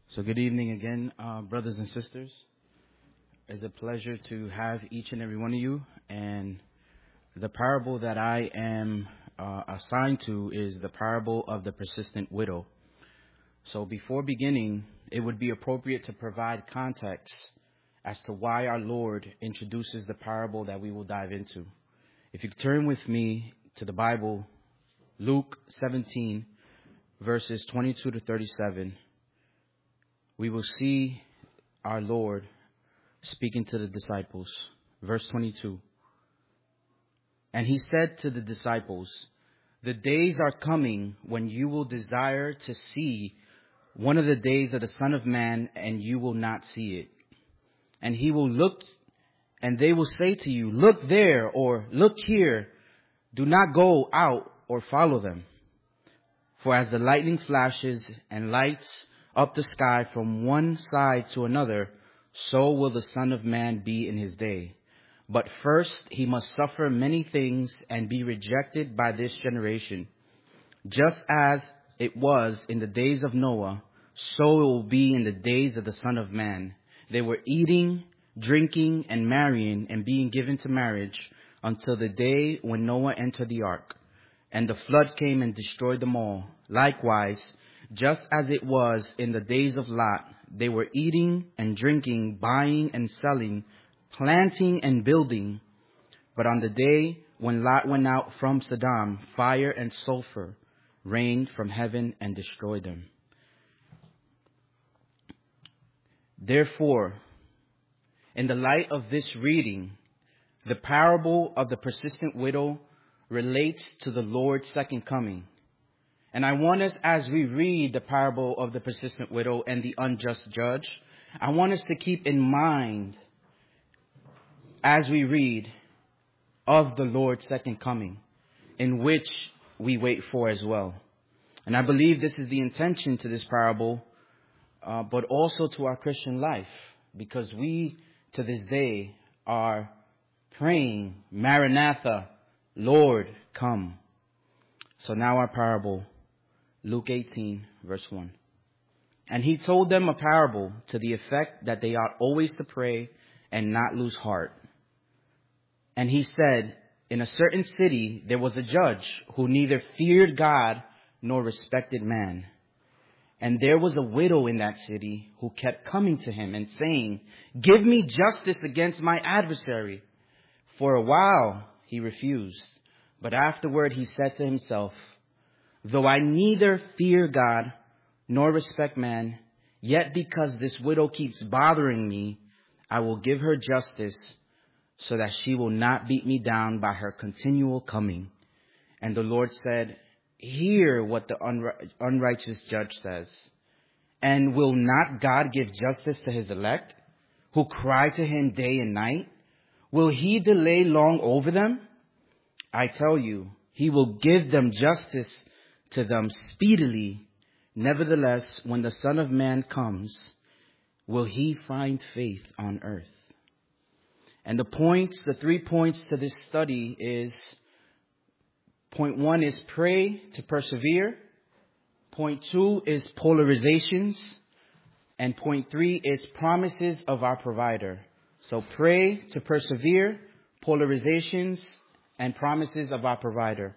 So good evening again, brothers and sisters. It's a pleasure to have each and every one of you. And the parable that I am assigned to is the parable of the persistent widow. So before beginning, it would be appropriate to provide context as to why our Lord introduces the parable that we will dive into. If you turn with me to the Bible, Luke 17, verses 22 to 37, we will see our Lord speaking to the disciples. Verse 22. And he said to the disciples, "The days are coming when you will desire to see one of the days of the Son of Man, and you will not see it. And he will look, and they will say to you, 'Look there,' or 'Look here.' Do not go out or follow them. For as the lightning flashes and lights up the sky from one side to another, so will the Son of Man be in his day. But first he must suffer many things and be rejected by this generation. Just as it was in the days of Noah, so it will be in the days of the Son of Man. They were eating, drinking, and marrying, and being given to marriage until the day when Noah entered the ark, and the flood came and destroyed them all. Likewise, just as it was in the days of Lot, they were eating and drinking, buying and selling, planting and building. But on the day when Lot went out from Sodom, fire and sulfur rained from heaven and destroyed them. Therefore, in the light of this reading, the parable of the persistent widow relates to the Lord's second coming. And I want us, as we read the parable of the persistent widow and the unjust judge, I want us to keep in mind, as we read, of the Lord's second coming, in which we wait for as well. And I believe this is the intention to this parable, but also to our Christian life, because we, to this day, are praying, Maranatha, Lord, come. So now our parable, Luke 18, verse 1. And he told them a parable to the effect that they ought always to pray and not lose heart. And he said, in a certain city there was a judge who neither feared God nor respected man. And there was a widow in that city who kept coming to him and saying, 'Give me justice against my adversary.' For a while he refused. But afterward he said to himself, 'Though I neither fear God nor respect man, yet because this widow keeps bothering me, I will give her justice so that she will not beat me down by her continual coming.' And the Lord said, 'Hear what the unrighteous judge says. And will not God give justice to his elect, who cry to him day and night? Will he delay long over them? I tell you, he will give them justice to them speedily. Nevertheless, when the Son of Man comes, will he find faith on earth?'" And the 3 points to this study is, point 1 is pray to persevere. Point 2 is polarizations. And point 3 is promises of our provider. So pray to persevere, polarizations, and promises of our provider.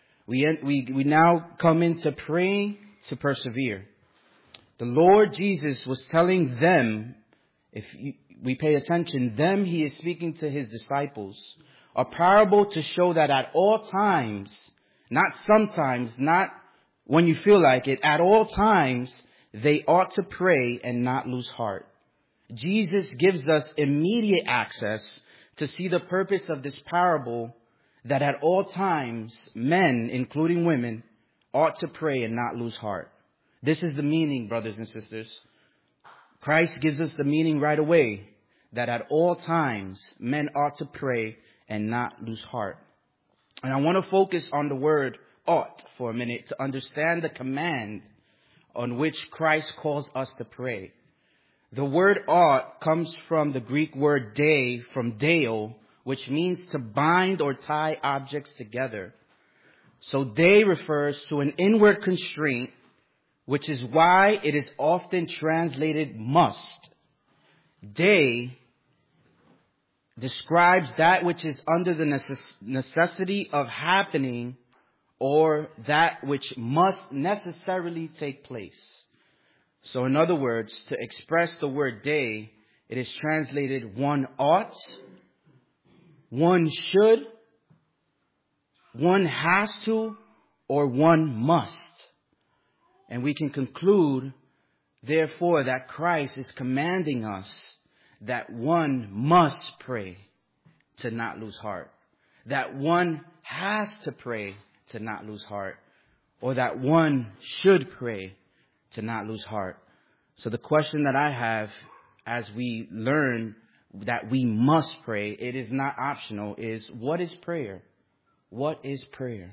We now come into praying to persevere. The Lord Jesus was telling them, if we pay attention, them, he is speaking to his disciples, a parable to show that at all times, not sometimes, not when you feel like it, at all times, they ought to pray and not lose heart. Jesus gives us immediate access to see the purpose of this parable, that at all times, men, including women, ought to pray and not lose heart. This is the meaning, brothers and sisters. Christ gives us the meaning right away, that at all times, men ought to pray and not lose heart. And I want to focus on the word ought for a minute to understand the command on which Christ calls us to pray. The word ought comes from the Greek word dei, from deo, which means to bind or tie objects together. So dei refers to an inward constraint which is why it is often translated must. Day describes that which is under the necessity of happening, or that which must necessarily take place. So in other words, to express the word day, it is translated one ought, one should, one has to, or one must. And we can conclude, therefore, that Christ is commanding us that one must pray to not lose heart, that one has to pray to not lose heart, or that one should pray to not lose heart. So the question that I have as we learn that we must pray, it is not optional, is what is prayer? What is prayer?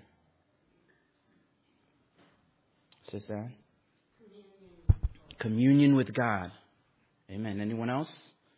Sister? Communion with God. Amen. Anyone else?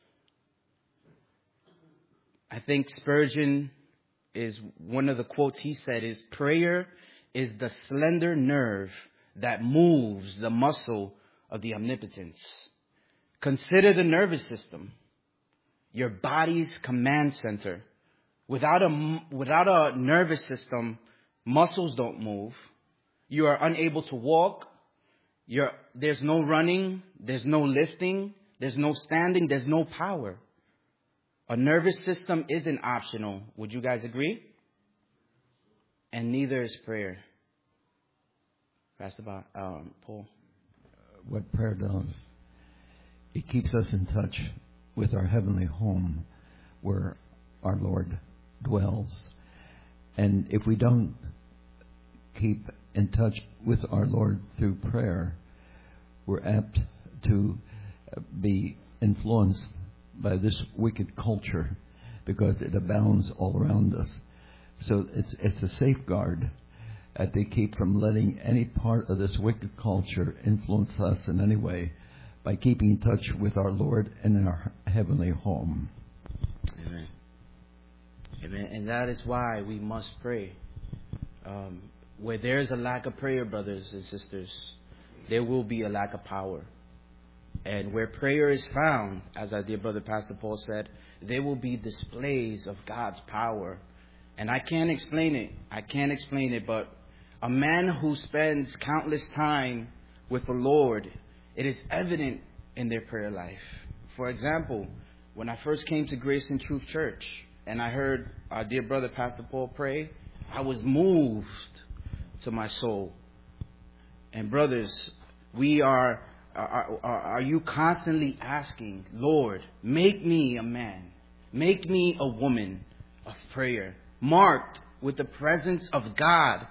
I think Spurgeon is one of the quotes he said is, prayer is the slender nerve that moves the muscle of the omnipotence. Consider the nervous system, your body's command center. Without a nervous system, muscles don't move. You are unable to walk. There's no running. There's no lifting. There's no standing. There's no power. A nervous system isn't optional. Would you guys agree? And neither is prayer. Pastor Paul. What prayer does, it keeps us in touch with our heavenly home where our Lord dwells. And if we don't keep in touch with our Lord through prayer, we're apt to be influenced by this wicked culture because it abounds all around us. So it's a safeguard to keep from letting any part of this wicked culture influence us in any way by keeping in touch with our Lord and in our heavenly home. Amen. Amen. And that is why we must pray. Where there is a lack of prayer, brothers and sisters, there will be a lack of power. And where prayer is found, as our dear brother Pastor Paul said, there will be displays of God's power. And I can't explain it. But a man who spends countless time with the Lord, it is evident in their prayer life. For example, when I first came to Grace and Truth Church and I heard our dear brother Pastor Paul pray, I was moved to my soul. And brothers, are you constantly asking, Lord, make me a man, make me a woman of prayer, marked with the presence of God,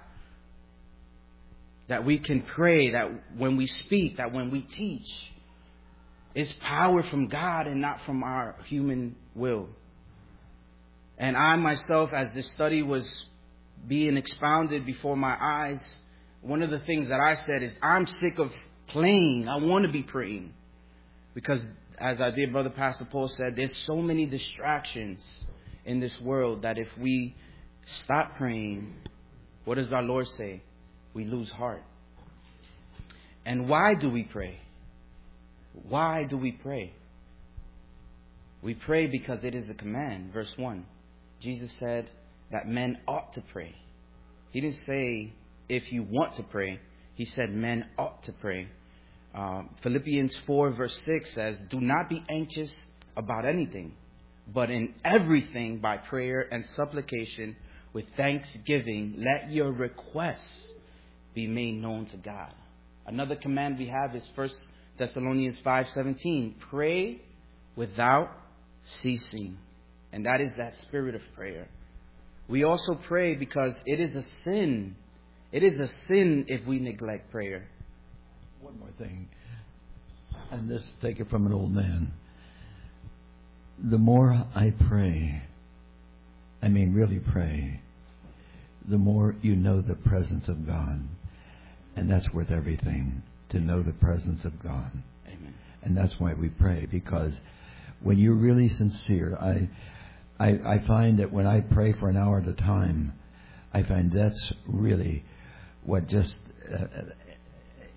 that we can pray, that when we speak, that when we teach, it's power from God and not from our human will. And I myself, as this study was being expounded before my eyes, one of the things that I said is, I'm sick of praying. I want to be praying. Because as our dear brother Pastor Paul said, there's so many distractions in this world that if we stop praying, what does our Lord say? We lose heart. And why do we pray? Why do we pray? We pray because it is a command. Verse 1. Jesus said that men ought to pray. He didn't say if you want to pray. He said men ought to pray. Philippians 4 verse 6 says, do not be anxious about anything, but in everything by prayer and supplication with thanksgiving, let your requests be made known to God. Another command we have is 1 Thessalonians 5:17. Pray without ceasing. And that is that spirit of prayer. We also pray because it is a sin. It is a sin if we neglect prayer. One more thing, and this take it from an old man. The more I pray, I mean really pray, the more you know the presence of God. And that's worth everything, to know the presence of God. Amen. And that's why we pray, because when you're really sincere, I find that when I pray for an hour at a time, I find that's really what just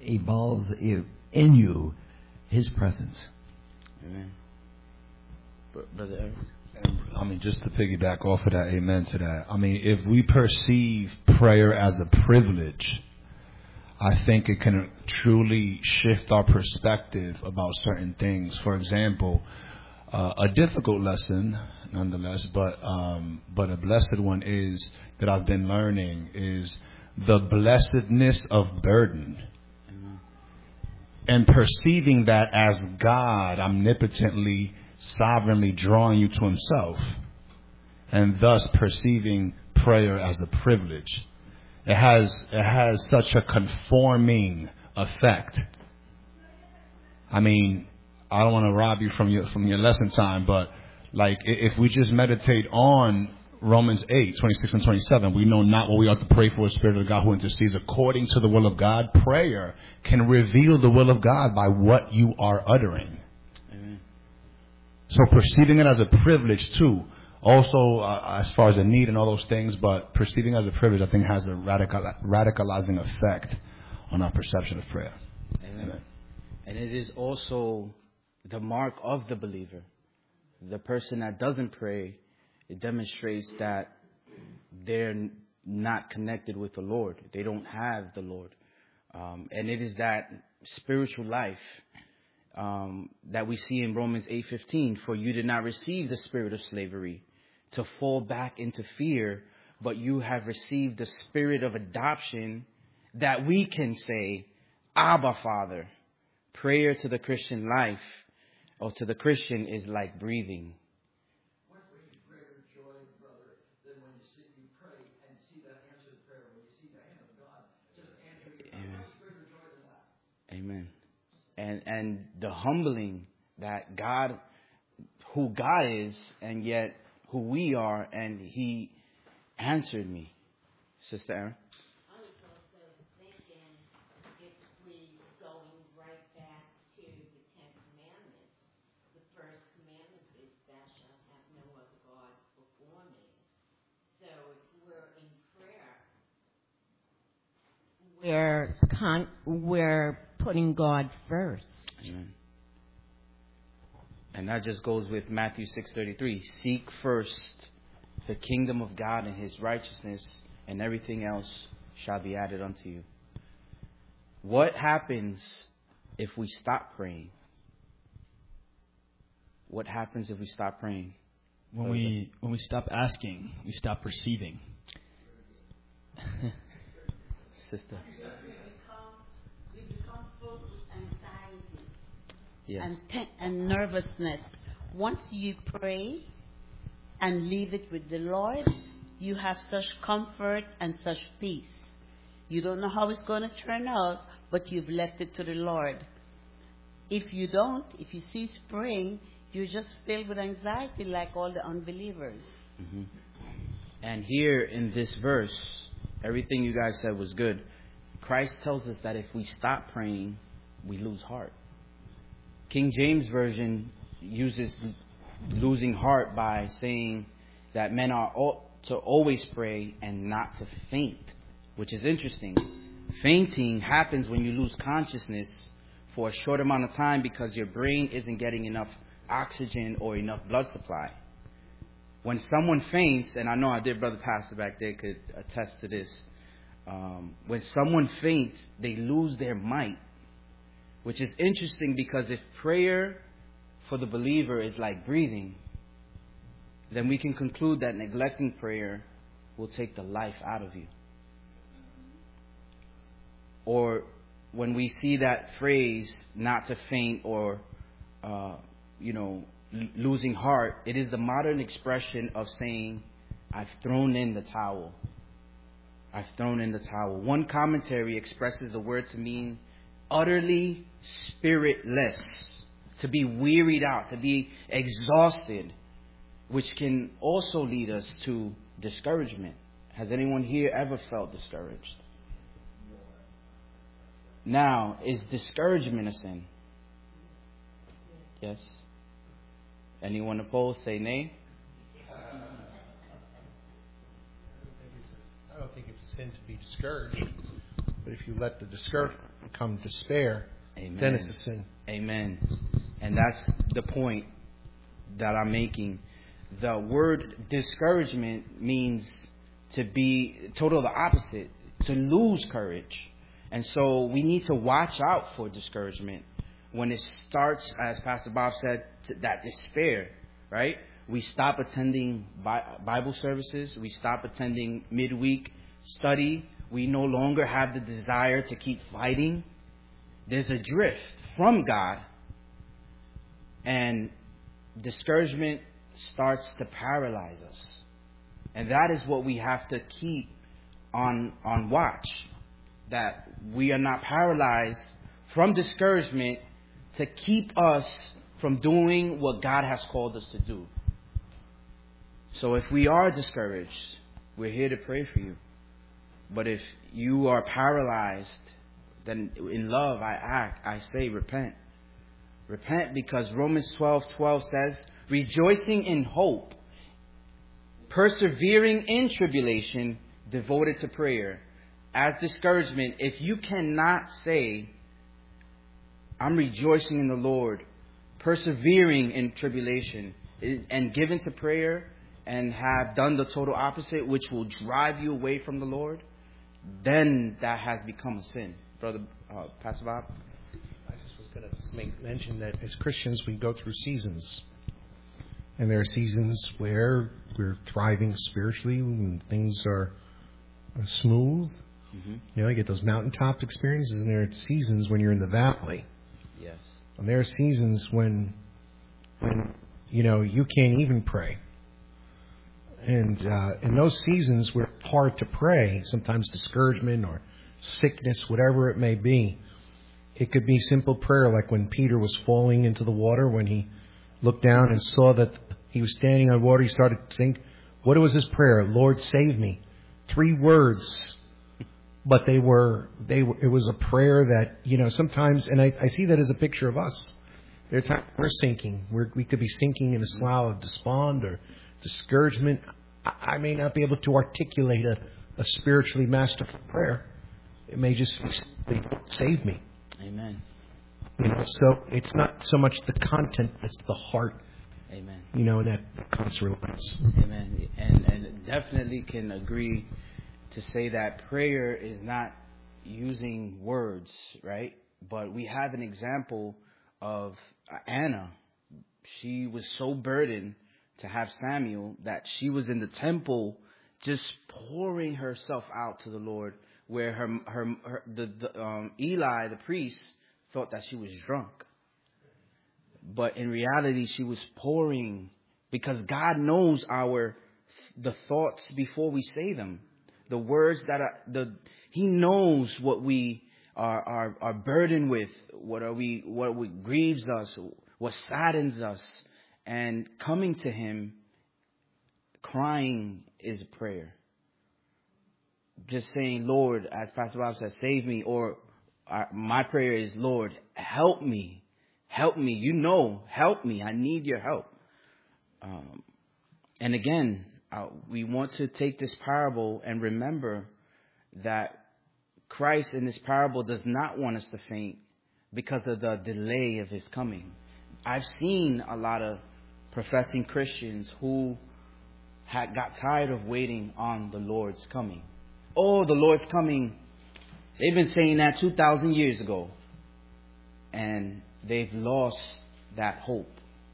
evolves in you His presence. Amen. Brother Eric? I mean, just to piggyback off of that, amen to that. I mean, if we perceive prayer as a privilege, I think it can truly shift our perspective about certain things. For example, a difficult lesson, nonetheless, but a blessed one is that I've been learning is the blessedness of burden. And perceiving that as God omnipotently, sovereignly drawing you to Himself, and thus perceiving prayer as a privilege. It has such a conforming effect. I mean, I don't want to rob you from your lesson time, but like if we just meditate on Romans 8:26 and 27, we know not what we ought to pray for, a Spirit of God who intercedes according to the will of God. Prayer can reveal the will of God by what you are uttering. Amen. So perceiving it as a privilege too, also as far as a need and all those things, but perceiving it as a privilege, I think has a radicalizing effect on our perception of prayer. Amen. Amen. And it is also the mark of the believer. The person that doesn't pray, it demonstrates that they're not connected with the Lord. They don't have the Lord. And it is that spiritual life that we see in Romans 8:15. For you did not receive the spirit of slavery to fall back into fear, but you have received the spirit of adoption that we can say, Abba, Father. Prayer to the Christian life, or to the Christian, is like breathing. Amen. And the humbling that God, who God is, and yet who we are, and He answered me. Sister Aaron? I was also thinking, if we going right back to the Ten Commandments, the first commandment is, thou shalt have no other God before me. So if we're in prayer, we're putting God first. Amen. And that just goes with Matthew 6:33. Seek first the kingdom of God and His righteousness, and everything else shall be added unto you. What happens if we stop praying? What happens if we stop praying? When we stop asking, we stop receiving. Sister. We become full with anxiety. Yes. And nervousness. Once you pray and leave it with the Lord, you have such comfort and such peace. You don't know how it's going to turn out, but you've left it to the Lord. If you don't, if you cease praying, you're just filled with anxiety like all the unbelievers. Mm-hmm. And here in this verse, everything you guys said was good. Christ tells us that if we stop praying, we lose heart. King James Version uses losing heart by saying that men are to always pray and not to faint, which is interesting. Fainting happens when you lose consciousness for a short amount of time because your brain isn't getting enough oxygen or enough blood supply. When someone faints, and I know our dear brother pastor back there could attest to this, when someone faints, they lose their might, which is interesting because if prayer for the believer is like breathing, then we can conclude that neglecting prayer will take the life out of you. Or when we see that phrase, not to faint or, losing heart, it is the modern expression of saying, I've thrown in the towel. I've thrown in the towel. One commentary expresses the word to mean utterly spiritless, to be wearied out, to be exhausted, which can also lead us to discouragement. Has anyone here ever felt discouraged? Now, is discouragement a sin? Yes. Anyone opposed, say nay. I don't think it's a sin to be discouraged. But if you let the discouragement become despair, Amen. then it's a sin. Amen. And that's the point that I'm making. The word discouragement means to be total the opposite, to lose courage. And so we need to watch out for discouragement when it starts, as Pastor Bob said, to that despair, right? We stop attending Bible services. We stop attending midweek study. We no longer have the desire to keep fighting. There's a drift from God. And discouragement starts to paralyze us. And that is what we have to keep on watch. That we are not paralyzed from discouragement to keep us from doing what God has called us to do. So if we are discouraged, we're here to pray for you. But if you are paralyzed, then in love I say repent. Repent, because Romans 12:12 says, rejoicing in hope, persevering in tribulation, devoted to prayer. As discouragement, if you cannot say, I'm rejoicing in the Lord, persevering in tribulation, and given to prayer, and have done the total opposite, which will drive you away from the Lord, then that has become a sin. Brother Pastor Bob? I just was going to mention that as Christians, we go through seasons. And there are seasons where we're thriving spiritually when things are smooth. Mm-hmm. You know, you get those mountaintop experiences, and there are seasons when you're in the valley. Yes. And there are seasons when you know, you can't even pray. And in those seasons where it's hard to pray, sometimes discouragement or sickness, whatever it may be, it could be simple prayer, like when Peter was falling into the water, when he looked down and saw that he was standing on water, he started to think, what was his prayer? Lord, save me. 3 words. But it was a prayer that, you know, sometimes, and I see that as a picture of us. There are times we're sinking. We could be sinking in a slough of despond or discouragement. I may not be able to articulate a spiritually masterful prayer. It may just be, save me. Amen. You know, so it's not so much the content, it's the heart. Amen. You know, that relates. Amen. And definitely can agree to say that prayer is not using words, right? But we have an example of Anna. She was so burdened to have Samuel that she was in the temple just pouring herself out to the Lord, where Eli, the priest, thought that she was drunk. But in reality, she was pouring, because God knows the thoughts before we say them. The words that He knows what we are burdened with, what grieves us, what saddens us. And coming to Him, crying is a prayer. Just saying, Lord, as Pastor Bob said, save me. Or my prayer is, Lord, help me. Help me. You know, help me. I need your help. And again, we want to take this parable and remember that Christ in this parable does not want us to faint because of the delay of His coming. I've seen a lot of professing Christians who got tired of waiting on the Lord's coming. Oh, the Lord's coming. They've been saying that 2,000 years ago. And they've lost that hope.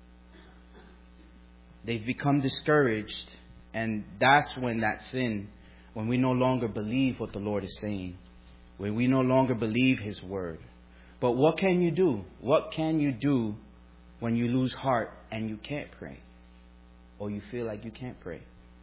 They've become discouraged. And that's when that sin, when we no longer believe what the Lord is saying. When we no longer believe His word. But what can you do? What can you do when you lose heart and you can't pray? Or you feel like you can't pray?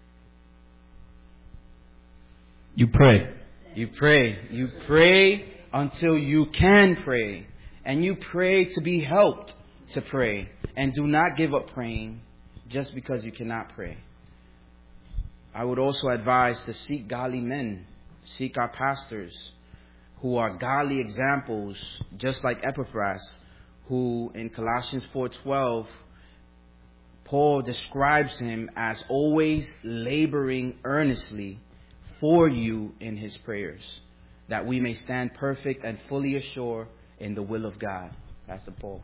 You pray. You pray. You pray until you can pray. And you pray to be helped to pray. And do not give up praying just because you cannot pray. I would also advise to seek godly men. Seek our pastors who are godly examples, just like Epaphras, who in Colossians 4:12, Paul describes him as always laboring earnestly for you in his prayers. that we may stand perfect and fully assured in the will of God. Pastor Paul.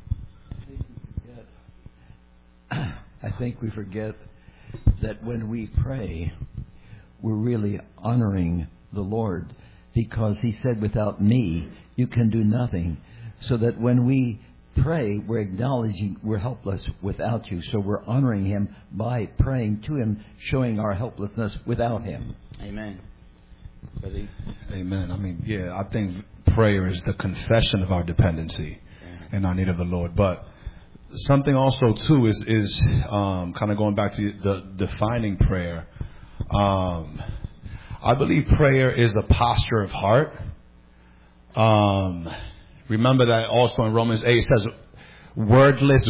I think we forget that when we pray, we're really honoring the Lord, because He said, without me, you can do nothing. So that when we pray, we're acknowledging we're helpless without you. So we're honoring Him by praying to Him, showing our helplessness without Him. Amen. Amen. I mean, yeah, I think prayer is the confession of our dependency and our need of the Lord. But something also too is kind of going back to the defining prayer. I believe prayer is a posture of heart. Remember that also in Romans 8 it says wordless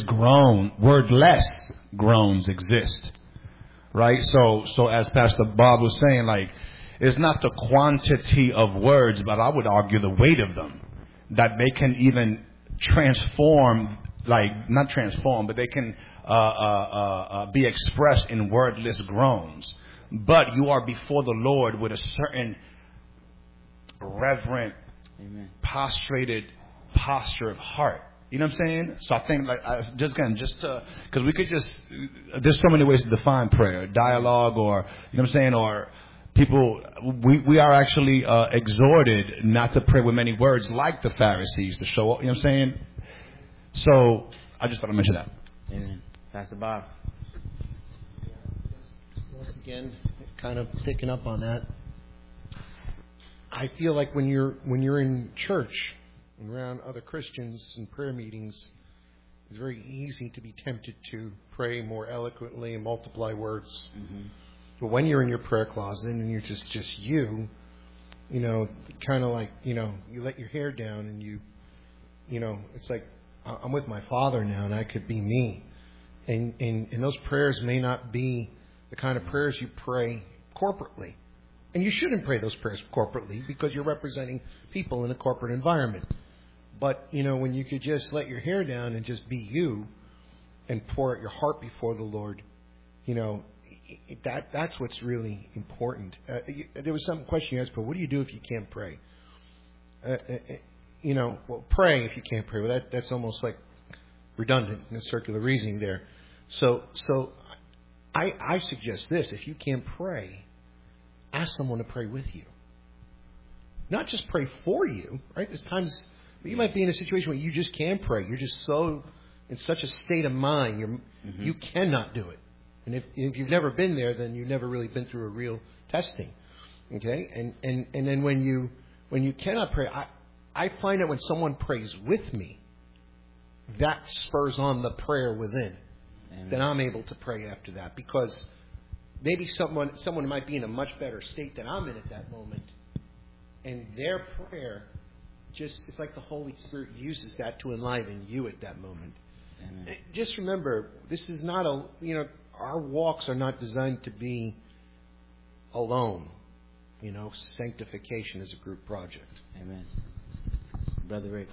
groans exist. Right? So as Pastor Bob was saying, like, it's not the quantity of words, but I would argue the weight of them, that they can even transform, like, not transform, but they can be expressed in wordless groans. But you are before the Lord with a certain reverent, prostrated posture of heart. You know what I'm saying? So I think, like, because we could just, there's so many ways to define prayer, dialogue, or, you know what I'm saying, or people, we are actually exhorted not to pray with many words like the Pharisees, to show up, you know what I'm saying? So I just thought I'd mention that. Amen. Pastor Bob. Once again, kind of picking up on that, I feel like when you're in church and around other Christians in prayer meetings, it's very easy to be tempted to pray more eloquently and multiply words. Mm-hmm. But when you're in your prayer closet and you're just you know, kind of like, you know, you let your hair down and you know, it's like, I'm with my Father now and I could be me. And those prayers may not be the kind of prayers you pray corporately. And you shouldn't pray those prayers corporately because you're representing people in a corporate environment. But, you know, when you could just let your hair down and just be you and pour out your heart before the Lord, you know, that's what's really important. There was some question you asked, but what do you do if you can't pray? You know, well, pray if you can't pray. Well, that's almost like redundant and circular reasoning there. So I suggest this: if you can't pray, ask someone to pray with you. Not just pray for you, right? There's times you might be in a situation where you just can't pray. You're just so in such a state of mind, you cannot do it. And if you've never been there, then you've never really been through a real testing. Okay? And then when you cannot pray, I find that when someone prays with me, that spurs on the prayer within. Amen. Then I'm able to pray after that, because maybe someone might be in a much better state than I'm in at that moment, and their prayer it's like the Holy Spirit uses that to enliven you at that moment. Amen. Just remember, this is not our walks are not designed to be alone. You know, sanctification is a group project. Amen. Brother Rick.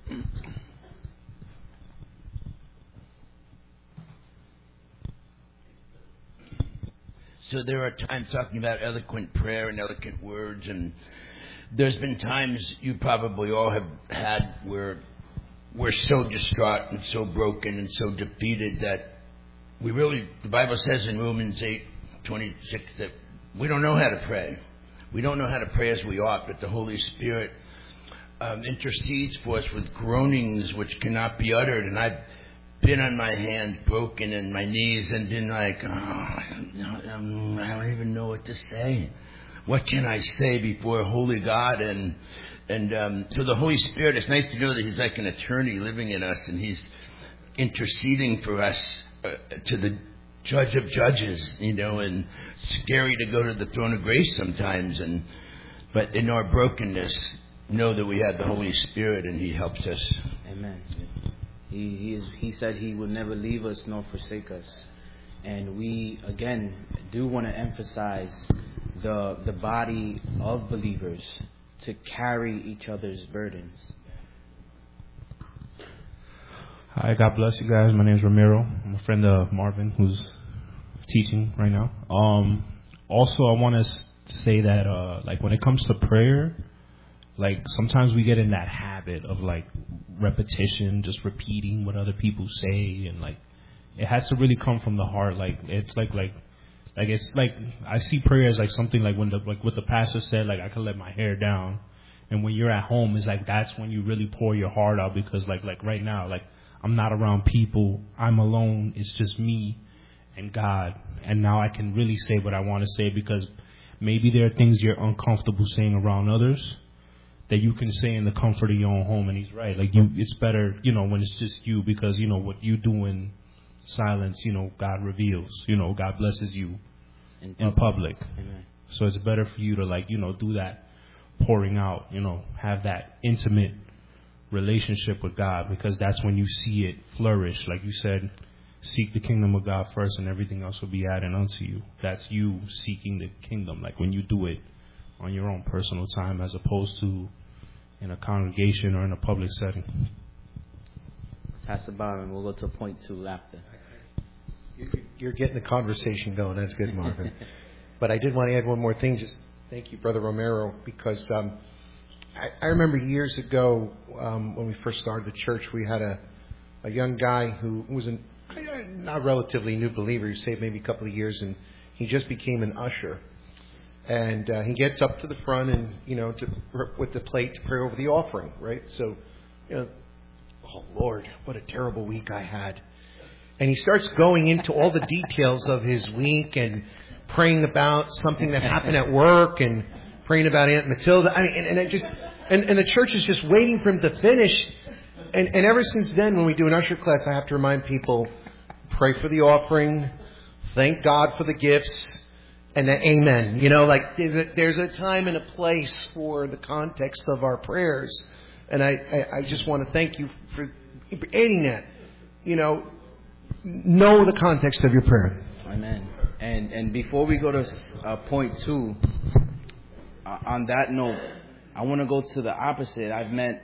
So there are times talking about eloquent prayer and eloquent words, and there's been times you probably all have had where we're so distraught and so broken and so defeated that the Bible says in Romans 8:26 that we don't know how to pray. We don't know how to pray as we ought, but the Holy Spirit intercedes for us with groanings which cannot be uttered. And I've been on my hands broken and my knees and been like, I don't even know what to say. What can I say before a holy God? And so the Holy Spirit, it's nice to know that He's like an attorney living in us, and He's interceding for us to the Judge of Judges, you know, and scary to go to the throne of grace sometimes. But in our brokenness, know that we have the Holy Spirit and He helps us. Amen. He said He would never leave us nor forsake us. And we, again, do want to emphasize the body of believers to carry each other's burdens. Hi, God bless you guys. My name is Ramiro. I'm a friend of Marvin, who's teaching right now. Also, I want to say that, like, when it comes to prayer, like sometimes we get in that habit of like repetition, just repeating what other people say, and like it has to really come from the heart. Like it's like it's like I see prayer as like something like when what the pastor said, like I can let my hair down. And when you're at home, it's like that's when you really pour your heart out, because like right now, like I'm not around people, I'm alone, it's just me and God, and now I can really say what I want to say, because maybe there are things you're uncomfortable saying around others that you can say in the comfort of your own home. And he's right, like it's better, when it's just you, because what you do in silence, God reveals, God blesses you in public. Amen. So it's better for you to like do that pouring out, have that intimate relationship with God, because that's when you see it flourish. Like you said, seek the kingdom of God first and everything else will be added unto you. That's you seeking the kingdom, like when you do it on your own personal time as opposed to in a congregation or in a public setting. Pastor Byron, we'll go to point 2 after. You're getting the conversation going. That's good, Marvin. But I did want to add one more thing. Just thank you, Brother Romero, because I remember years ago when we first started the church, we had a young guy who was not a relatively new believer. He saved maybe a couple of years, and he just became an usher. And he gets up to the front and, with the plate to pray over the offering, right? So, oh, Lord, what a terrible week I had. And he starts going into all the details of his week and praying about something that happened at work and praying about Aunt Matilda. I mean, and the church is just waiting for him to finish. And ever since then, when we do an usher class, I have to remind people, pray for the offering, thank God for the gifts, and then amen. There's a time and a place for the context of our prayers. And I just want to thank you for adding that. Know the context of your prayer. Amen. And before we go to point 2, on that note, I want to go to the opposite. I've met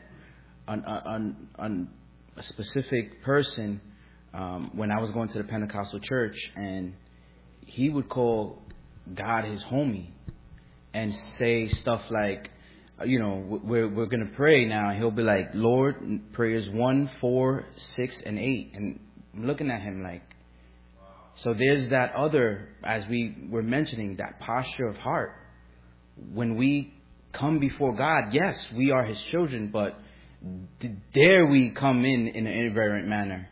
on a specific person when I was going to the Pentecostal church, and he would call God his homie and say stuff like, we're going to pray now. And he'll be like, Lord, prayers 1, 4, 6, and 8. And I'm looking at him like, so there's that other, as we were mentioning, that posture of heart. When we come before God, yes, we are his children, but dare we come in an irreverent manner,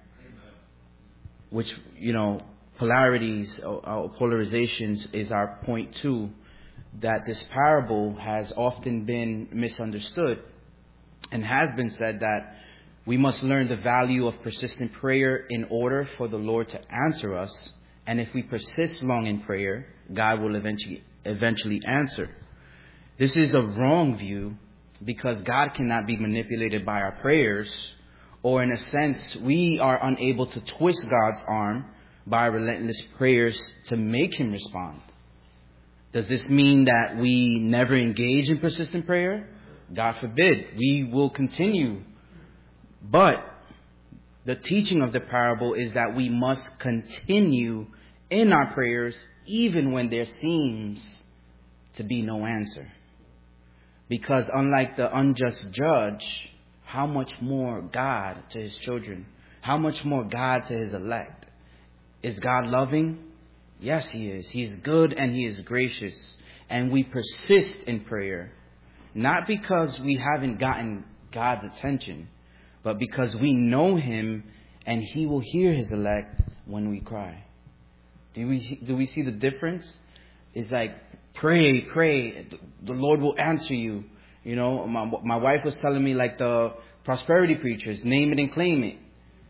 which, polarities or polarizations is our point 2, that this parable has often been misunderstood, and has been said that we must learn the value of persistent prayer in order for the Lord to answer us. And if we persist long in prayer, God will eventually answer. This is a wrong view, because God cannot be manipulated by our prayers, or in a sense, we are unable to twist God's arm by relentless prayers to make him respond. Does this mean that we never engage in persistent prayer? God forbid. We will continue. But the teaching of the parable is that we must continue in our prayers even when there seems to be no answer. Because unlike the unjust judge, how much more God to his children? How much more God to his elect? Is God loving? Yes, he is. He is good and he is gracious. And we persist in prayer, not because we haven't gotten God's attention, but because we know him and he will hear his elect when we cry. Do we see the difference? It's like, pray. The Lord will answer you. My wife was telling me, like the prosperity preachers, name it and claim it.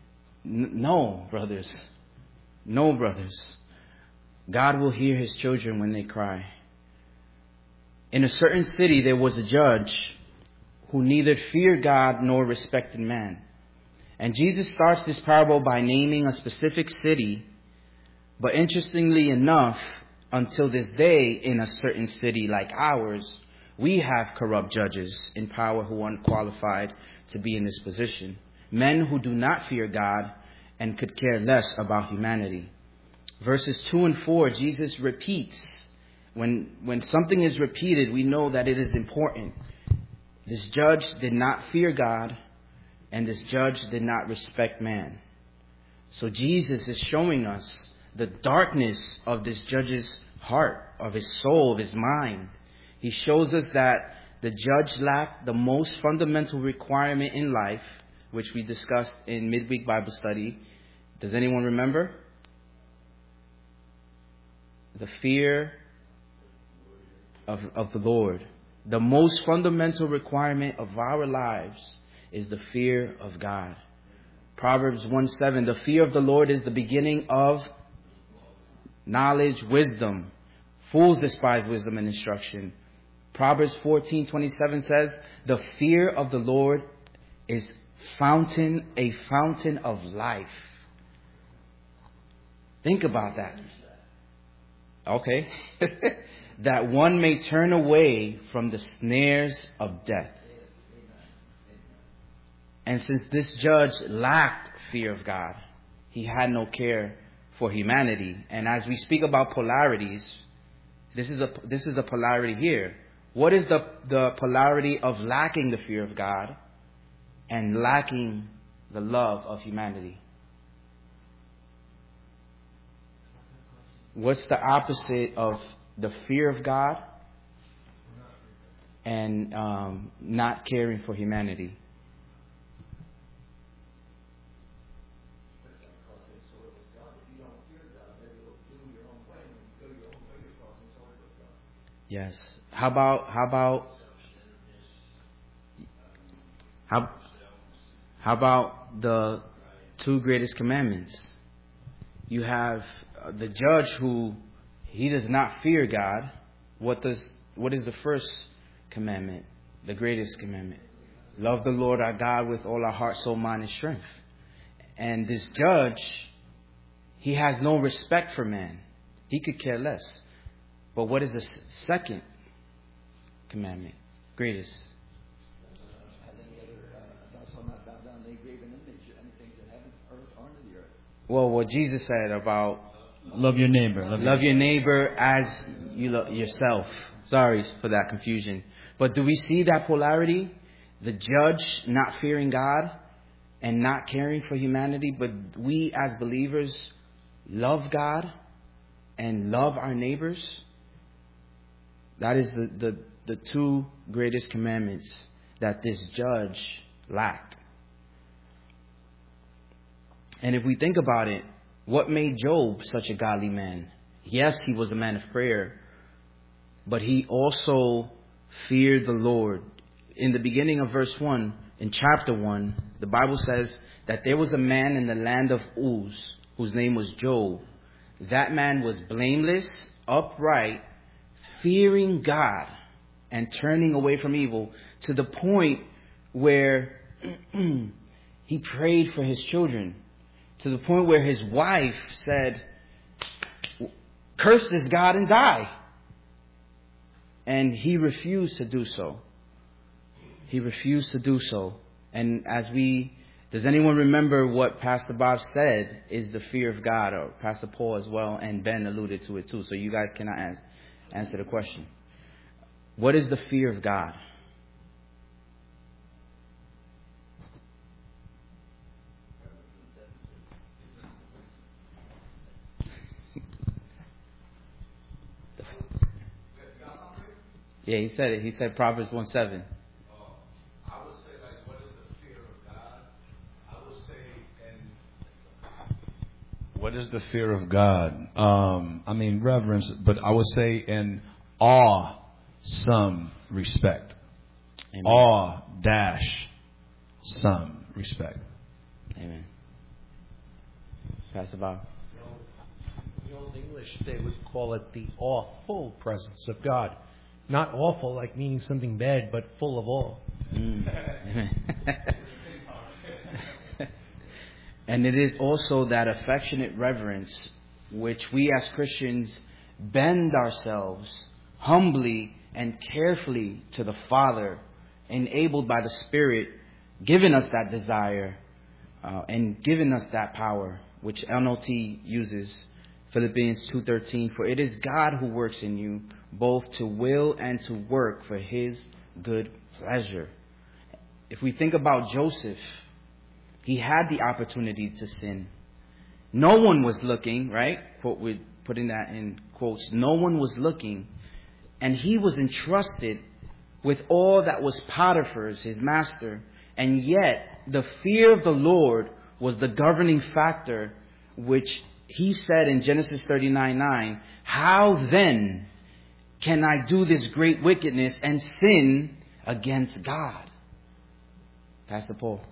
No, brothers. No, brothers. God will hear his children when they cry. In a certain city, there was a judge who neither feared God nor respected man. And Jesus starts this parable by naming a specific city. But interestingly enough, until this day, in a certain city like ours, we have corrupt judges in power who are unqualified to be in this position. Men who do not fear God and could care less about humanity. Verses 2 and 4, Jesus repeats. When something is repeated, we know that it is important. This judge did not fear God, and this judge did not respect man. So Jesus is showing us the darkness of this judge's heart, of his soul, of his mind. He shows us that the judge lacked the most fundamental requirement in life, which we discussed in midweek Bible study. Does anyone remember? The fear of the Lord. The most fundamental requirement of our lives is the fear of God. Proverbs 1:7, the fear of the Lord is the beginning of knowledge, wisdom. Fools despise wisdom and instruction. Proverbs 14:27 says, the fear of the Lord is a fountain of life. Think about that. Okay. That one may turn away from the snares of death. And since this judge lacked fear of God, he had no care for humanity. And as we speak about polarities, this is a polarity here. What is the polarity of lacking the fear of God and lacking the love of humanity? What's the opposite of the fear of God and not caring for humanity? Yes. How about the two greatest commandments? You have the judge who he does not fear God. What is the first commandment? The greatest commandment. Love the Lord our God with all our heart, soul, mind, and strength. And this judge, he has no respect for man. He could care less. But what is the second commandment? Greatest. Well, what Jesus said about love your neighbor. Love your neighbor as you love yourself. Sorry for that confusion. But do we see that polarity? The judge not fearing God and not caring for humanity, but we as believers love God and love our neighbors. That is the two greatest commandments that this judge lacked. And if we think about it, what made Job such a godly man? Yes, he was a man of prayer, but he also feared the Lord. In the beginning of verse 1, in chapter 1, the Bible says that there was a man in the land of Uz whose name was Job. That man was blameless, upright, fearing God and turning away from evil, to the point where he prayed for his children, to the point where his wife said, curse this God and die. And he refused to do so. He refused to do so. And does anyone remember what Pastor Bob said is the fear of God, or Pastor Paul as well, and Ben alluded to it too, so you guys cannot answer the question. What is the fear of God? Yeah, he said it. He said Proverbs 1:7. I would say, like, what is the fear of God? I would say, what is the fear of God? Reverence, but I would say in awe, some respect. Amen. Awe, some respect. Amen. Pastor Bob. In the Old English, they would call it the awful presence of God. Not awful, like meaning something bad, but full of awe. And it is also that affectionate reverence which we as Christians bend ourselves humbly and carefully to the Father, enabled by the Spirit, giving us that desire and giving us that power, which NLT uses, Philippians 2:13. For it is God who works in you, both to will and to work for His good pleasure. if we think about Joseph, he had the opportunity to sin. No one was looking, right? We're putting that in quotes. No one was looking. And he was entrusted with all that was Potiphar's, his master. And yet, the fear of the Lord was the governing factor, which he said in Genesis 39:9, how then can I do this great wickedness and sin against God? Pastor Paul.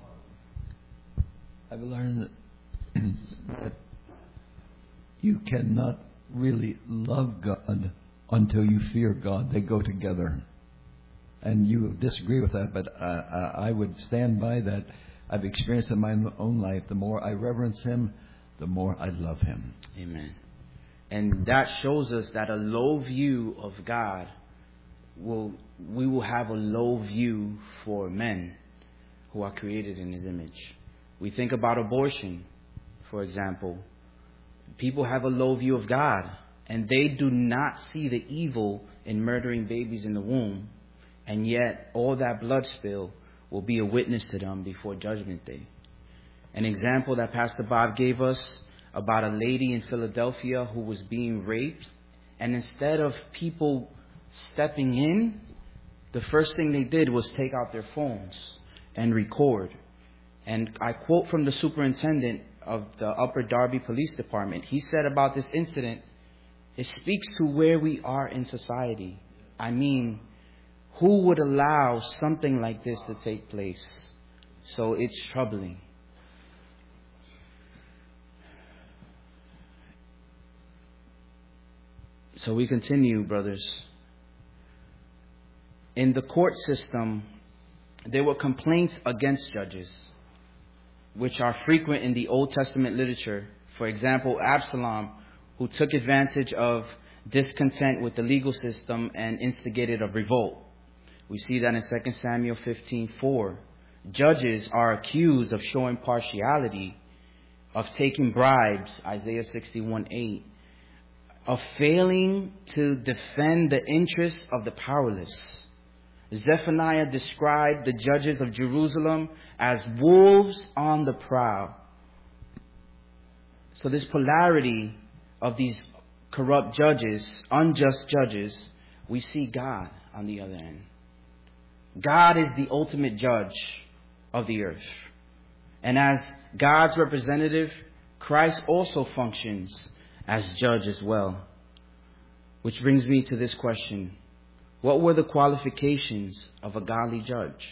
I've learned that you cannot really love God until you fear God. They go together. And you disagree with that, but I would stand by that. I've experienced in my own life, the more I reverence Him, the more I love Him. Amen. And that shows us that a low view of God we will have a low view for men who are created in His image. We think about abortion, for example. People have a low view of God, and they do not see the evil in murdering babies in the womb, and yet all that blood spill will be a witness to them before Judgment Day. An example that Pastor Bob gave us about a lady in Philadelphia who was being raped, and instead of people stepping in, the first thing they did was take out their phones and record. And I quote from the superintendent of the Upper Darby Police Department. He said about this incident, it speaks to where we are in society. I mean, who would allow something like this to take place? So it's troubling. So we continue, brothers. In the court system, there were complaints against judges, which are frequent in the Old Testament literature. For example, Absalom, who took advantage of discontent with the legal system and instigated a revolt. We see that in 2 Samuel 15:4. Judges are accused of showing partiality, of taking bribes, Isaiah 61:8, of failing to defend the interests of the powerless. Zephaniah described the judges of Jerusalem as wolves on the prowl. So this polarity of these corrupt judges, unjust judges, we see God on the other end. God is the ultimate judge of the earth. And as God's representative, Christ also functions as judge as well. Which brings me to this question. What were the qualifications of a godly judge?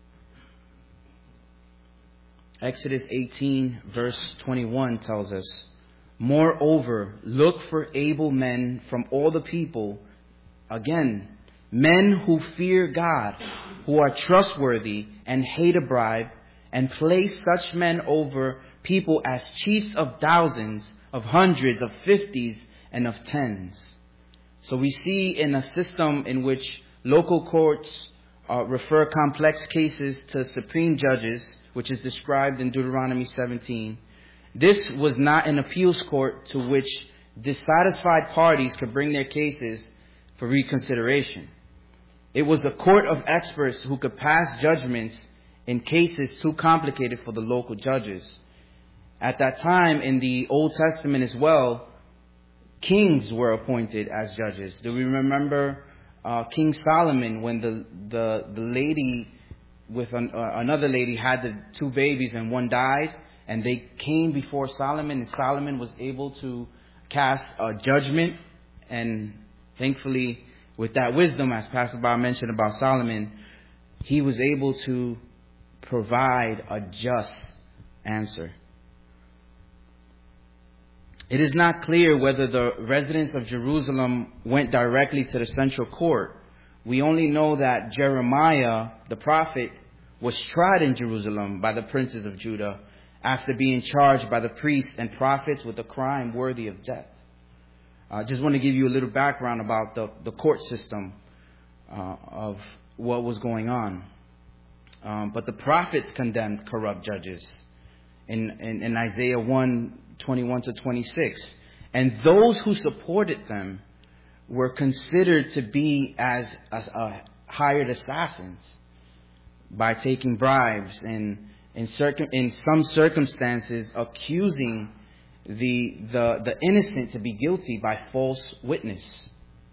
Exodus 18 verse 21 tells us, moreover, look for able men from all the people, again, men who fear God, who are trustworthy and hate a bribe, and place such men over people as chiefs of thousands, of hundreds, of fifties, and of tens. So we see in a system in which local courts refer complex cases to supreme judges, which is described in Deuteronomy 17. This was not an appeals court to which dissatisfied parties could bring their cases for reconsideration. It was a court of experts who could pass judgments in cases too complicated for the local judges. At that time in the Old Testament as well, kings were appointed as judges. Do we remember King Solomon when the lady with another lady had the two babies and one died, and they came before Solomon, and Solomon was able to cast a judgment, and thankfully with that wisdom, as Pastor Bob mentioned about Solomon, he was able to provide a just answer. It is not clear whether the residents of Jerusalem went directly to the central court. We only know that Jeremiah, the prophet, was tried in Jerusalem by the princes of Judah after being charged by the priests and prophets with a crime worthy of death. I just want to give you a little background about the court system of what was going on. But the prophets condemned corrupt judges in Isaiah 1:21-26. And those who supported them were considered to be as hired assassins. by taking bribes and in some circumstances accusing the innocent to be guilty by false witness.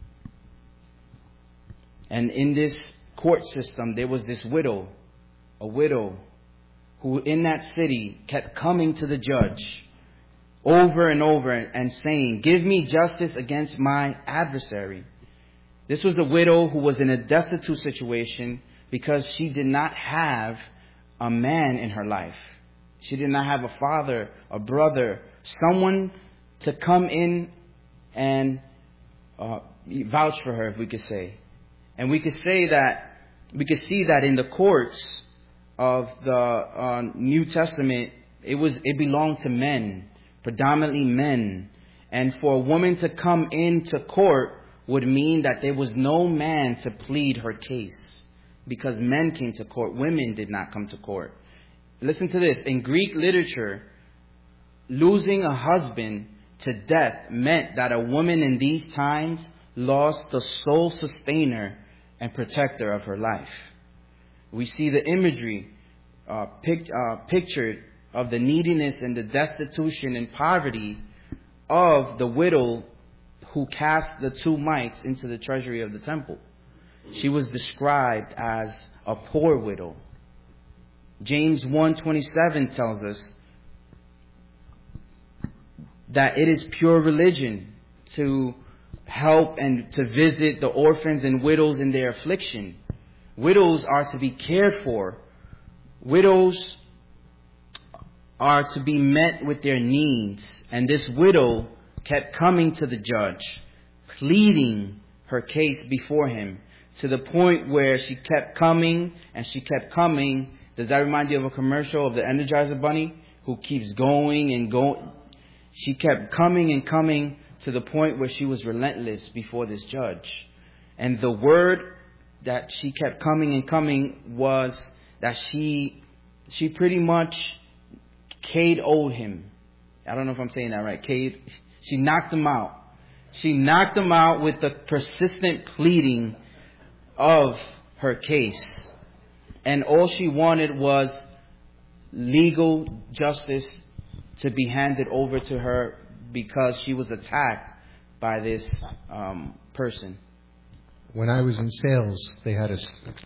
And in this court system, there was this widow, a widow, who in that city kept coming to the judge over and over and saying, "Give me justice against my adversary." This was a widow who was in a destitute situation because she did not have a man in her life. She did not have a father, a brother, someone to come in and vouch for her, if we could say. And we could see that in the courts of the New Testament, it belonged to men, predominantly men. And for a woman to come into court would mean that there was no man to plead her case, because men came to court. Women did not come to court. Listen to this. In Greek literature, losing a husband to death meant that a woman in these times lost the sole sustainer and protector of her life. We see the imagery pictured of the neediness and the destitution and poverty of the widow who cast the 2 mites into the treasury of the temple. She was described as a poor widow. James 1:27 tells us that it is pure religion to help and to visit the orphans and widows in their affliction. Widows are to be cared for. Widows are to be met with their needs. And this widow kept coming to the judge, pleading her case before him, to the point where she kept coming and she kept coming. Does that remind you of a commercial of the Energizer Bunny who keeps going and going? She kept coming and coming to the point where she was relentless before this judge. And the word that she kept coming and coming was that she pretty much KO'd him. I don't know if I'm saying that right. She knocked him out. She knocked him out with the persistent pleading of her case. And all she wanted was legal justice to be handed over to her because she was attacked by this person. When I was in sales, they had a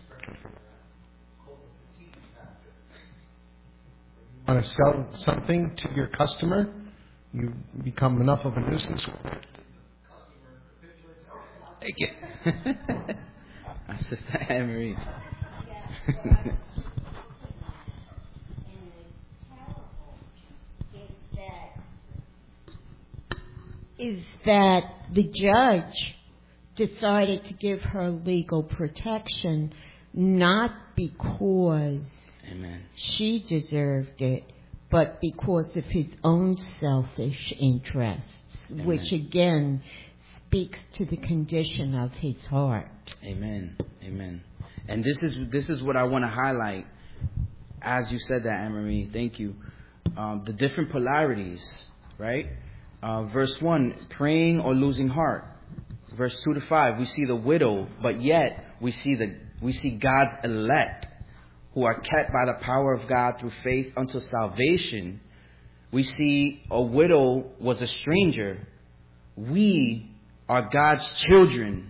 want to sell something to your customer, you become enough of a nuisance. Thank you. My sister Anne-Marie. Is that the judge decided to give her legal protection not because Amen. she deserved it, but because of his own selfish interests, Amen. which again speaks to the condition of his heart. Amen. Amen. And this is what I want to highlight. As you said that, Anne-Marie, thank you. The different polarities, right? Verse 1, praying or losing heart. Verse 2-5, we see the widow, but yet we see God's elect who are kept by the power of God through faith unto salvation. We see a widow was a stranger. We are God's children.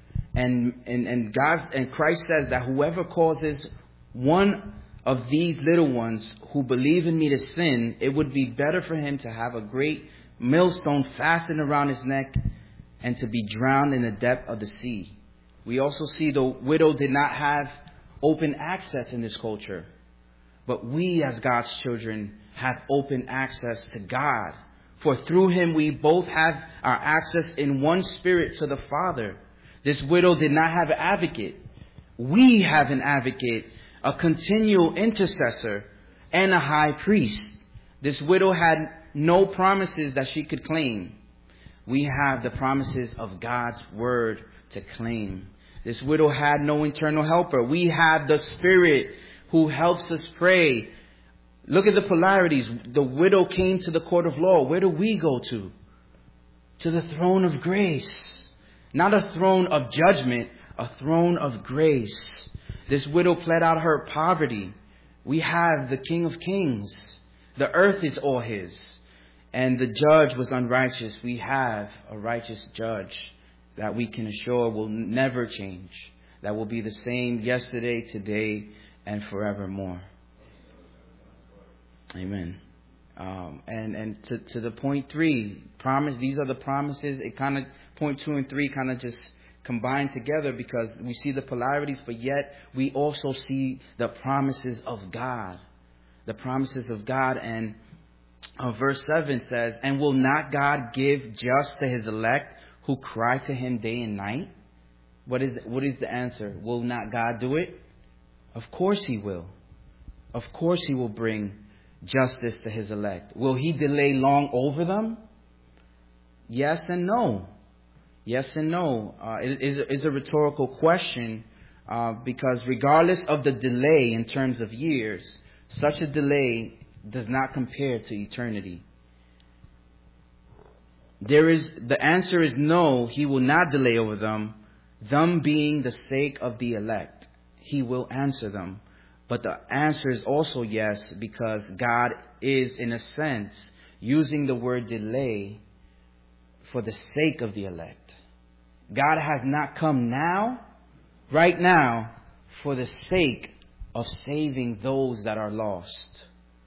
And Christ says that whoever causes one of these little ones who believe in me to sin, it would be better for him to have a great millstone fastened around his neck and to be drowned in the depth of the sea. We also see the widow did not have open access in this culture. But we as God's children have open access to God. For through him we both have our access in one spirit to the Father. This widow did not have an advocate. We have an advocate, a continual intercessor, and a high priest. This widow had no promises that she could claim. We have the promises of God's word to claim. This widow had no internal helper. We have the Spirit who helps us pray. Look at the polarities. The widow came to the court of law. Where do we go to? To the throne of grace. Not a throne of judgment, a throne of grace. This widow pled out her poverty. We have the King of Kings. The earth is all his. And the judge was unrighteous. We have a righteous judge that we can assure will never change. That will be the same yesterday, today, and forevermore. Amen. And to the point 3, promise. These are the promises. It kind of, point 2 and 3 kind of just combine together because we see the polarities, but yet we also see the promises of God. The promises of God. And verse 7 says, and will not God give just to his elect who cry to him day and night? What is the answer? Will not God do it? Of course he will. Of course he will bring justice to his elect. Will he delay long over them? Yes and no. Yes and no. It is a rhetorical question because regardless of the delay in terms of years, such a delay does not compare to eternity. The answer is no, he will not delay over them being the sake of the elect. He will answer them. But the answer is also yes, because God is, in a sense, using the word delay for the sake of the elect. God has not come now, right now, for the sake of saving those that are lost.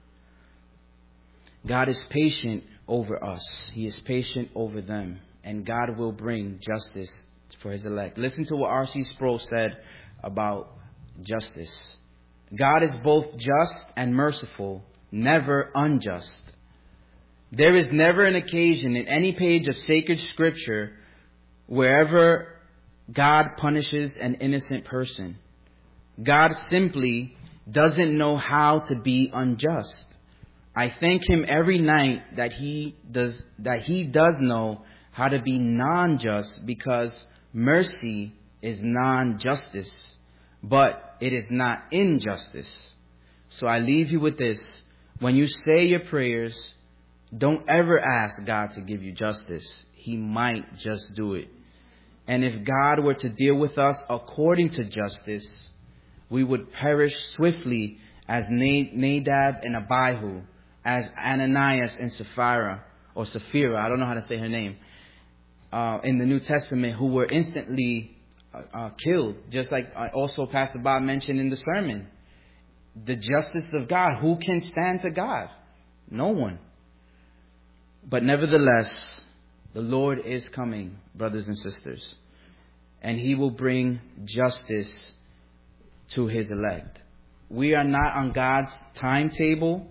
God is patient over us. He is patient over them. And God will bring justice for his elect. Listen to what R.C. Sproul said about justice. God is both just and merciful, never unjust. There is never an occasion in any page of sacred scripture wherever God punishes an innocent person. God simply doesn't know how to be unjust. I thank him every night that he does know how to be non-just, because mercy is non-justice, but it is not injustice. So I leave you with this. When you say your prayers, don't ever ask God to give you justice. He might just do it. And if God were to deal with us according to justice, we would perish swiftly as Nadab and Abihu, as Ananias and Sapphira, I don't know how to say her name, in the New Testament, who were instantly killed, just like also Pastor Bob mentioned in the sermon. The justice of God. Who can stand to God? No one. But nevertheless, the Lord is coming, brothers and sisters, and he will bring justice to his elect. We are not on God's timetable.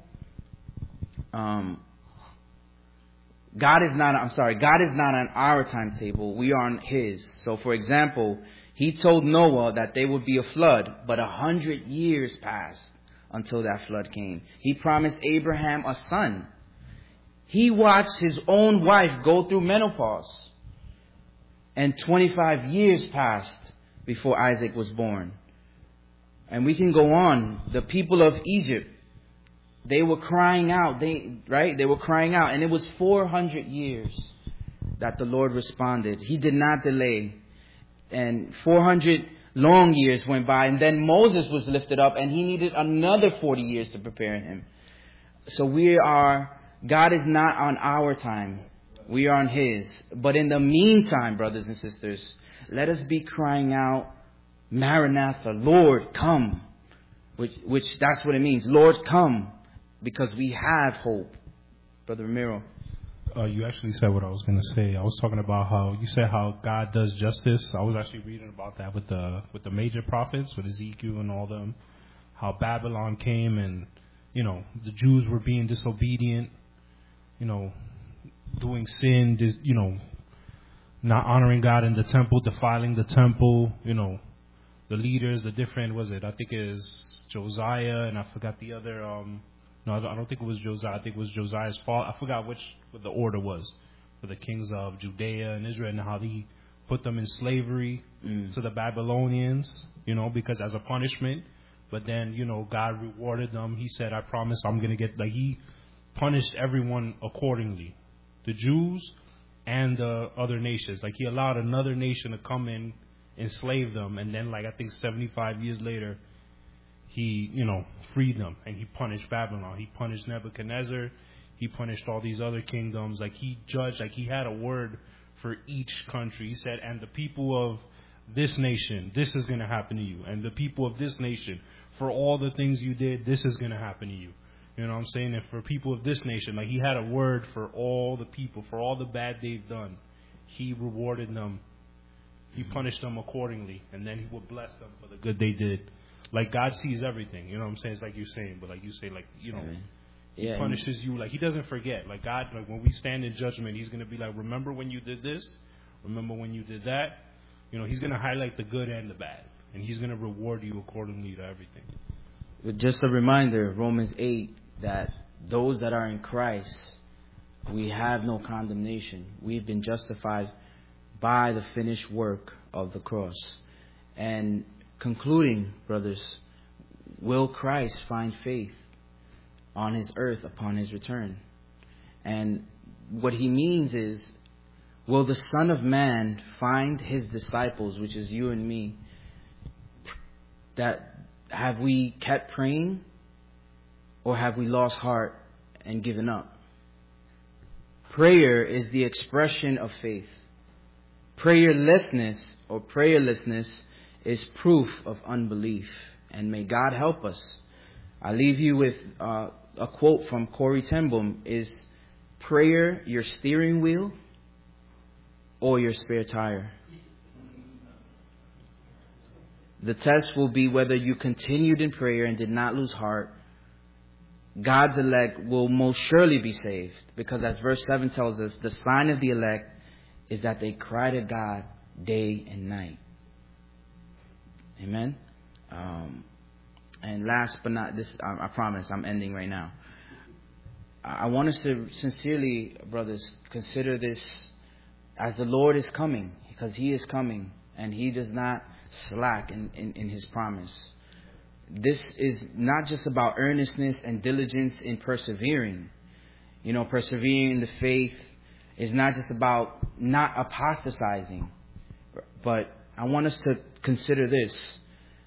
God is not on our timetable. We are on his. So for example, he told Noah that there would be a flood, but 100 years passed until that flood came. He promised Abraham a son. He watched his own wife go through menopause, and 25 years passed before Isaac was born. And we can go on. The people of Egypt, they were crying out. They were crying out. And it was 400 years that the Lord responded. He did not delay. And 400 long years went by. And then Moses was lifted up, and he needed another 40 years to prepare him. So God is not on our time. We are on his. But in the meantime, brothers and sisters, let us be crying out, Maranatha, Lord, come. Which that's what it means. Lord, come. Because we have hope. Brother Ramiro. You actually said what I was going to say. I was talking about how you said how God does justice. I was actually reading about that with the major prophets, with Ezekiel and all them. How Babylon came and, the Jews were being disobedient, doing sin, not honoring God in the temple, defiling the temple, the leaders, the different, I think it is Josiah, and I forgot the other, no, I don't think it was Josiah. I think it was Josiah's fault. I forgot what the order was for the kings of Judea and Israel, and how he put them in slavery to the Babylonians, because as a punishment. But then, God rewarded them. He said, I promise I'm going to get, he punished everyone accordingly. The Jews and the other nations. He allowed another nation to come in enslaved them, and then like I think 75 years later, he, freed them, and he punished Babylon. He punished Nebuchadnezzar. He punished all these other kingdoms. Like he judged, like he had a word for each country. He said, and the people of this nation, this is going to happen to you. And the people of this nation, for all the things you did, this is going to happen to you. You know what I'm saying? And for people of this nation, like he had a word for all the people, for all the bad they've done. He rewarded them. He punished them accordingly. And then he would bless them for the good they did. Like God sees everything. You know what I'm saying? It's like you're saying. But like you say, like, He punishes you. Like he doesn't forget. Like God, like when we stand in judgment, he's going to be like, remember when you did this? Remember when you did that? He's going to highlight the good and the bad. And he's going to reward you accordingly to everything. Just a reminder, Romans 8, that those that are in Christ, we have no condemnation. We've been justified by the finished work of the cross. And concluding, brothers, will Christ find faith on his earth upon his return? And what he means is, will the Son of Man find his disciples, which is you and me, that have we kept praying, or have we lost heart and given up? Prayer is the expression of faith. Prayerlessness is proof of unbelief. And may God help us. I leave you with a quote from Corrie ten Boom. Is prayer your steering wheel or your spare tire? The test will be whether you continued in prayer and did not lose heart. God's elect will most surely be saved, because as verse 7 tells us, the sign of the elect is that they cry to God day and night. Amen. And last but not this, I promise I'm ending right now. I want us to sincerely, brothers, consider this as the Lord is coming, because he is coming and he does not slack in his promise. This is not just about earnestness and diligence in persevering. Persevering in the faith is not just about not apostatizing, but I want us to consider this.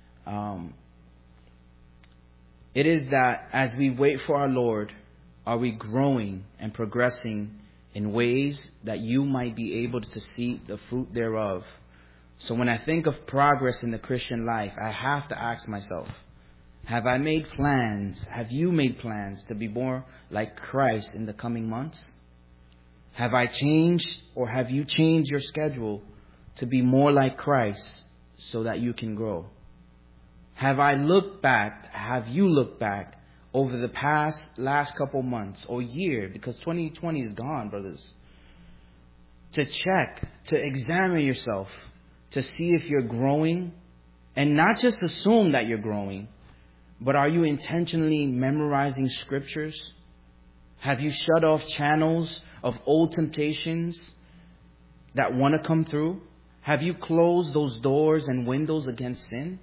It is that as we wait for our Lord, are we growing and progressing in ways that you might be able to see the fruit thereof? So when I think of progress in the Christian life, I have to ask myself, have I made plans? Have you made plans to be more like Christ in the coming months? Have I changed, or have you changed your schedule to be more like Christ so that you can grow? Have you looked back over the last couple months or year, because 2020 is gone, brothers, to check, to examine yourself, to see if you're growing, and not just assume that you're growing, but are you intentionally memorizing scriptures? Have you shut off channels of old temptations that want to come through? Have you closed those doors and windows against sin?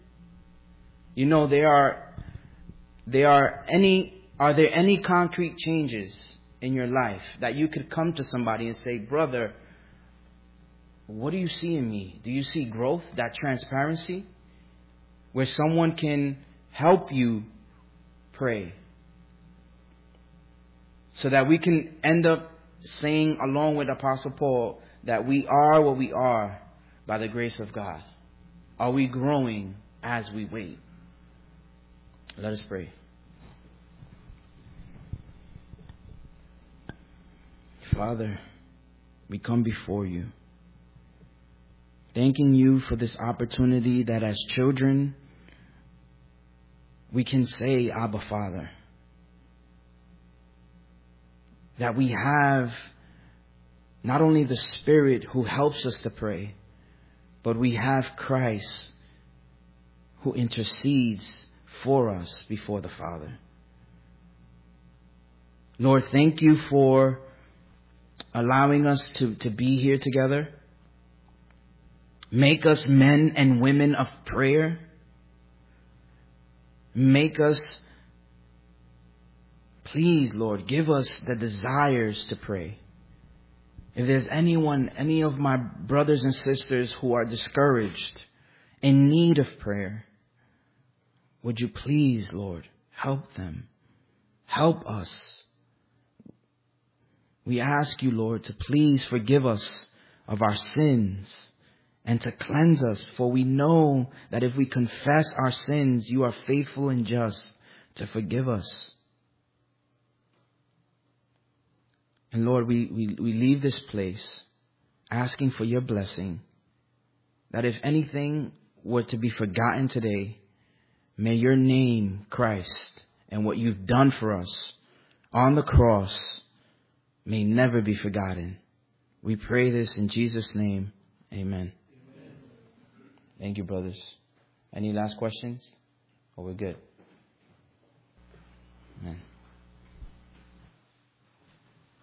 Are there any concrete changes in your life that you could come to somebody and say, brother, what do you see in me? Do you see growth, that transparency, where someone can help you pray, so that we can end up saying, along with Apostle Paul, that we are what we are by the grace of God? Are we growing as we wait? Let us pray. Father, we come before you, thanking you for this opportunity that as children we can say, Abba, Father. That we have not only the Spirit who helps us to pray, but we have Christ who intercedes for us before the Father. Lord, thank you for allowing us to be here together. Make us men and women of prayer. Make us, please, Lord, give us the desires to pray. If there's any of my brothers and sisters who are discouraged in need of prayer. Would you please, Lord, help them. Help us. We ask you, Lord, to please forgive us of our sins and to cleanse us, for we know that if we confess our sins, you are faithful and just to forgive us. And Lord, we leave this place asking for your blessing, that if anything were to be forgotten today, may your name, Christ, and what you've done for us on the cross may never be forgotten. We pray this in Jesus' name. Amen. Thank you, brothers. Any last questions? Or we're good? Amen.